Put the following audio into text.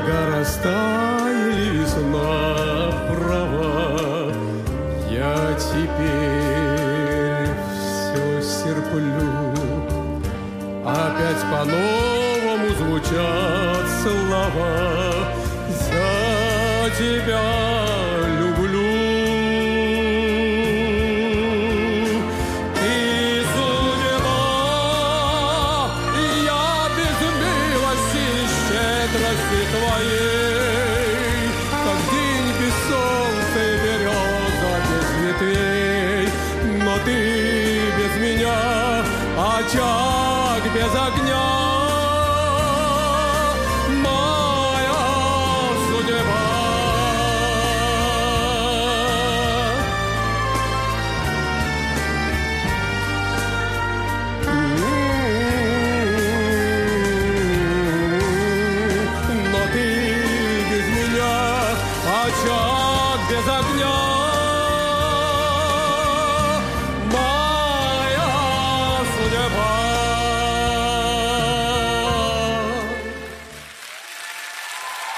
снега растаяли, весна права. Я теперь все терплю. Опять по-новому звучат слова. За тебя люблю. Ты судьба, и я без милости и щедрости твоей, как день без солнца и береза без ветвей. Но ты без меня, очаг без огня.